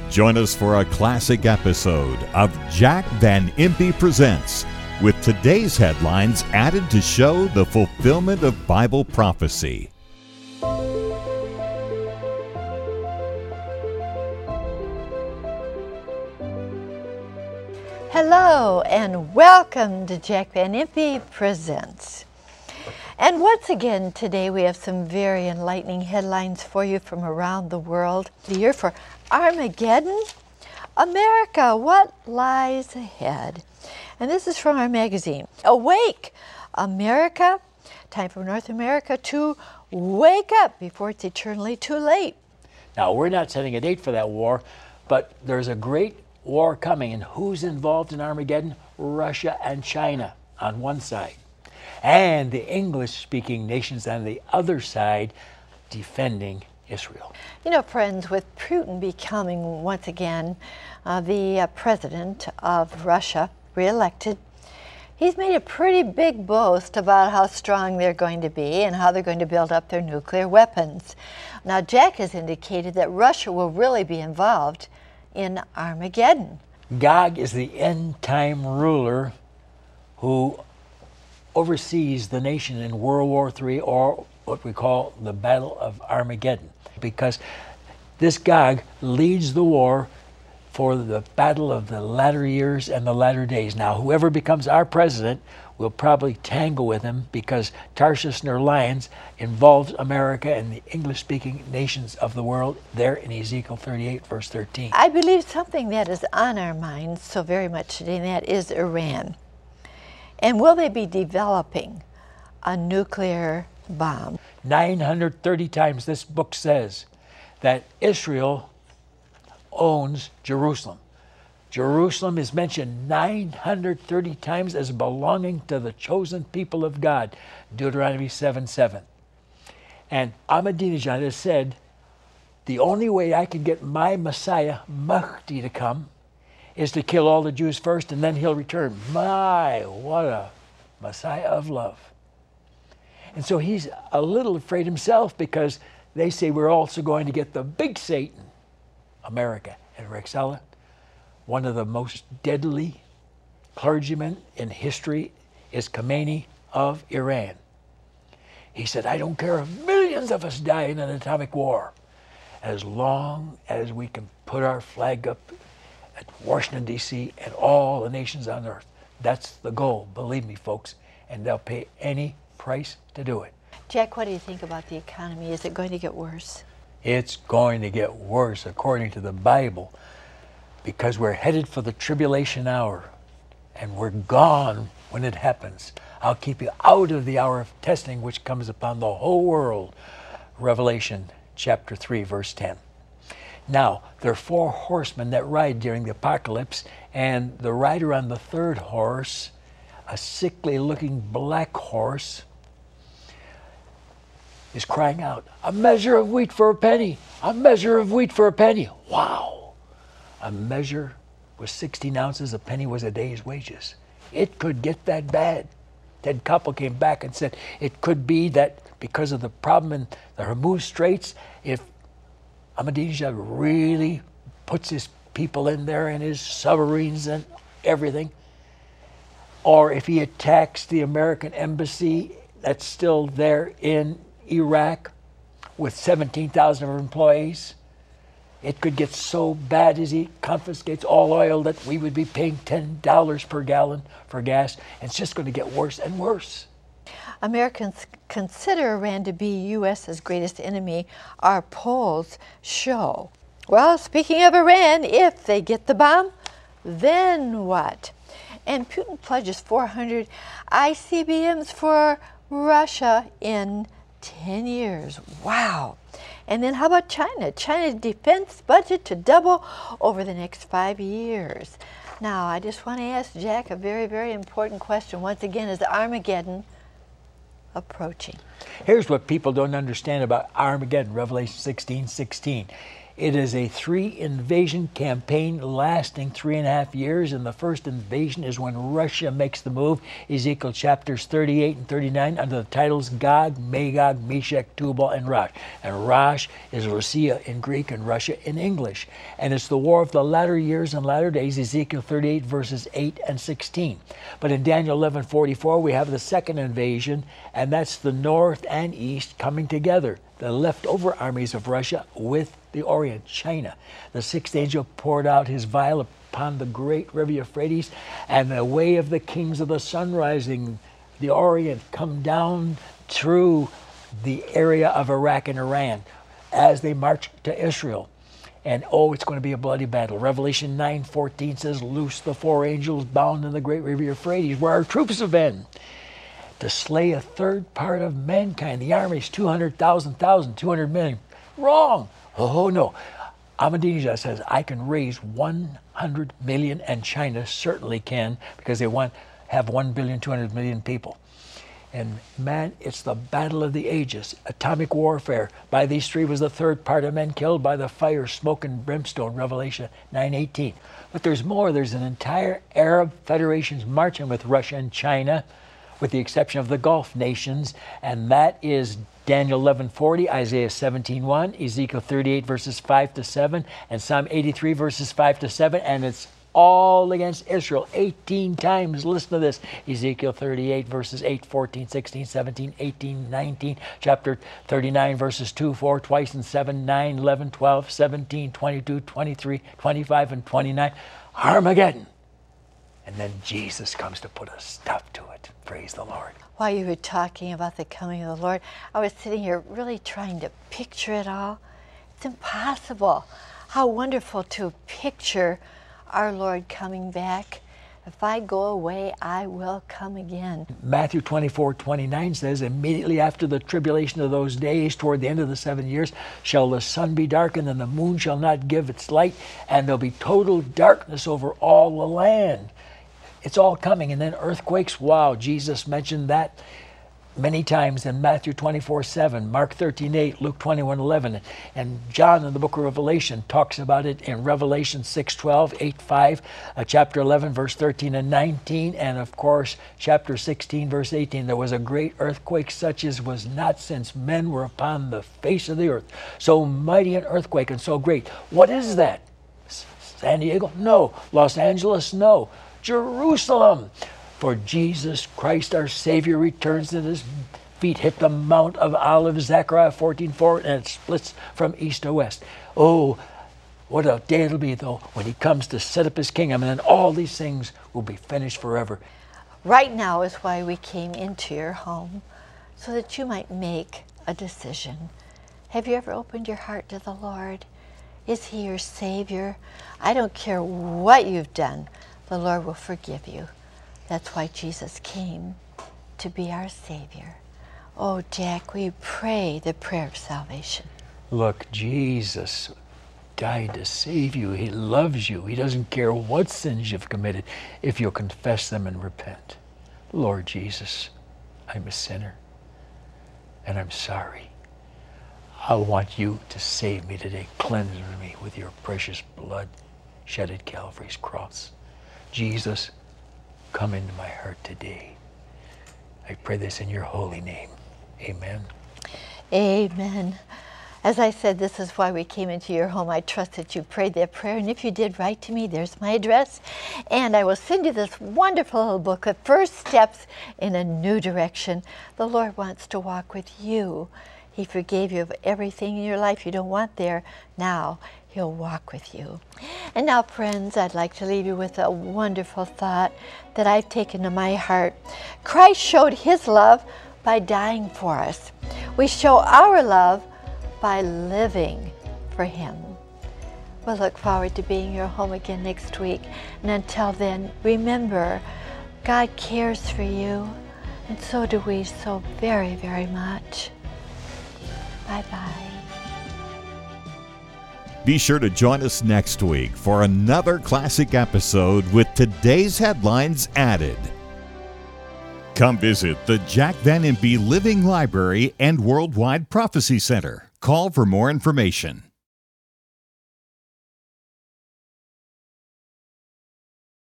Join us for a classic episode of Jack Van Impe Presents, with today's headlines added to show the fulfillment of Bible prophecy. Hello and welcome to Jack Van Impe Presents. And once again today we have some very enlightening headlines for you from around the world. The year for Armageddon, America, what lies ahead? And this is from our magazine. Awake, America, time for North America to wake up before it's eternally too late. Now, we're not setting a date for that war, but there's a great war coming, and who's involved in Armageddon? Russia and China on one side, and the English-speaking nations on the other side defending Israel. You know, friends, with Putin becoming once again the president of Russia, re-elected, he's made a pretty big boast about how strong they're going to be and how they're going to build up their nuclear weapons. Now, Jack has indicated that Russia will really be involved in Armageddon. Gog is the end-time ruler who oversees the nation in World War III, or what we call the Battle of Armageddon, because this Gog leads the war for the battle of the latter years and the latter days. Now, whoever becomes our president will probably tangle with him, because Tarshish Ner Lions involves America and the English-speaking nations of the world there in Ezekiel 38, verse 13. I believe something that is on our minds so very much today, and that is Iran. And will they be developing a nuclear bomb? 930 times this book says that Israel owns Jerusalem. Jerusalem is mentioned 930 times as belonging to the chosen people of God, Deuteronomy 7:7. And Ahmadinejad has said, the only way I can get my Messiah, Mahdi, to come is to kill all the Jews first, and then he'll return. My, what a Messiah of love. And so he's a little afraid himself, because they say we're also going to get the big Satan, America. And Rexella, one of the most deadly clergymen in history, is Khomeini of Iran. He said, I don't care if millions of us die in an atomic war, as long as we can put our flag up at Washington, D.C. and all the nations on earth. That's the goal, believe me, folks, and they'll pay any price to do it. Jack, what do you think about the economy? Is it going to get worse? It's going to get worse, according to the Bible, because we're headed for the tribulation hour, and we're gone when it happens. I'll keep you out of the hour of testing which comes upon the whole world. Revelation chapter 3, verse 10. Now, there are 4 horsemen that ride during the apocalypse, and the rider on the third horse, a sickly-looking black horse, is crying out, a measure of wheat for a penny, a measure of wheat for a penny. Wow! A measure was 16 ounces, a penny was a day's wages. It could get that bad. Ted Koppel came back and said it could be that because of the problem in the Hormuz Straits, if Ahmadinejad really puts his people in there and his submarines and everything, or if he attacks the American embassy that's still there in Iraq with 17,000 of our employees, it could get so bad as he confiscates all oil that we would be paying $10 per gallon for gas. And it's just going to get worse and worse. Americans consider Iran to be U.S.'s greatest enemy, our polls show. Well, speaking of Iran, if they get the bomb, then what? And Putin pledges 400 ICBMs for Russia in 10 years. Wow. And then how about China? China's defense budget to double over the next 5 years. Now, I just want to ask Jack a very, very important question. Once again, is Armageddon approaching? Here's what people don't understand about Armageddon, Revelation 16:16. It is a 3-invasion campaign lasting 3.5 years, and the first invasion is when Russia makes the move. Ezekiel chapters 38 and 39 under the titles Gog, Magog, Meshech, Tubal, and Rosh. And Rosh is Rosia in Greek and Russia in English. And it's the war of the latter years and latter days, Ezekiel 38 verses 8 and 16. But in Daniel 11:44 we have the second invasion, and that's the north and east coming together. The leftover armies of Russia with the Orient, China. The sixth angel poured out his vial upon the great river Euphrates, and the way of the kings of the sun rising, the Orient, come down through the area of Iraq and Iran as they march to Israel. And it's going to be a bloody battle. Revelation 9:14 says, loose the 4 angels bound in the great river Euphrates, where our troops have been, to slay a third part of mankind. The army is 200 million. Wrong. Oh, no. Ahmadinejad says, I can raise 100 million, and China certainly can, because they have 1,200 million people. And man, it's the battle of the ages. Atomic warfare. By these 3 was the third part of men killed by the fire, smoke, and brimstone, Revelation 9:18. But there's more. There's an entire Arab federations marching with Russia and China, with the exception of the Gulf nations, and that is Daniel 11:40, Isaiah 17:1, Ezekiel 38 verses 5 to 7, and Psalm 83 verses 5 to 7, and it's all against Israel 18 times. Listen to this. Ezekiel 38 verses 8, 14, 16, 17, 18, 19, chapter 39 verses 2, 4, twice in 7, 9, 11, 12, 17, 22, 23, 25, and 29. Armageddon. And then Jesus comes to put a stop to it. Praise the Lord. While you were talking about the coming of the Lord, I was sitting here really trying to picture it all. It's impossible. How wonderful to picture our Lord coming back. If I go away, I will come again. Matthew 24:29 says, immediately after the tribulation of those days, toward the end of the 7 years, shall the sun be darkened, and the moon shall not give its light, and there'll be total darkness over all the land. It's all coming. And then earthquakes. Wow, Jesus mentioned that many times in Matthew 24:7, Mark 13:8, Luke 21:11, and John in the book of Revelation talks about it in Revelation 6:12, 8:5, chapter 11, verse 13 and 19, and of course, chapter 16, verse 18. There was a great earthquake such as was not since men were upon the face of the earth. So mighty an earthquake and so great. What is that? San Diego? No. Los Angeles? No. Jerusalem. For Jesus Christ, our Savior, returns, and his feet hit the Mount of Olives, Zechariah 14:4, and it splits from east to west. Oh, what a day it'll be, though, when he comes to set up his kingdom, and then all these things will be finished forever. Right now is why we came into your home, so that you might make a decision. Have you ever opened your heart to the Lord? Is he your Savior? I don't care what you've done, the Lord will forgive you. That's why Jesus came, to be our Savior. Oh, Jack, we pray the prayer of salvation. Look, Jesus died to save you. He loves you. He doesn't care what sins you've committed if you'll confess them and repent. Lord Jesus, I'm a sinner, and I'm sorry. I want you to save me today. Cleanse me with your precious blood shed at Calvary's cross. Jesus, come into my heart today. I pray this in your holy name. Amen. Amen. As I said, this is why we came into your home. I trust that you prayed that prayer. And if you did, write to me. There's my address. And I will send you this wonderful little book of First Steps in a New Direction. The Lord wants to walk with you. He forgave you of everything in your life you don't want there. Now he'll walk with you. And now, friends, I'd like to leave you with a wonderful thought that I've taken to my heart. Christ showed his love by dying for us. We show our love by living for him. We'll look forward to being your home again next week. And until then, remember, God cares for you, and so do we so very, very much. Bye-bye. Be sure to join us next week for another classic episode with today's headlines added. Come visit the Jack Van Impe Living Library and Worldwide Prophecy Center. Call for more information.